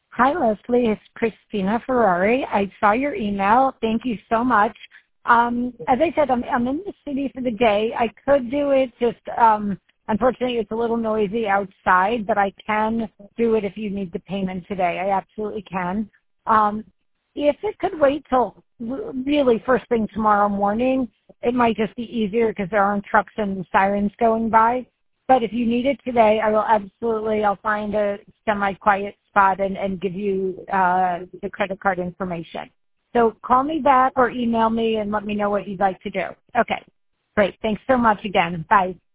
Hi, Leslie. It's Christina Ferrari. I saw your email. Thank you so much. As I said, I'm in the city for the day. I could do it, just unfortunately it's a little noisy outside, but I can do it if you need the payment today. I absolutely can. If it could wait till really first thing tomorrow morning, it might just be easier because there aren't trucks and sirens going by. But if you need it today, I'll find a semi-quiet spot and give you the credit card information. So call me back or email me and let me know what you'd like to do. Okay, great. Thanks so much again. Bye.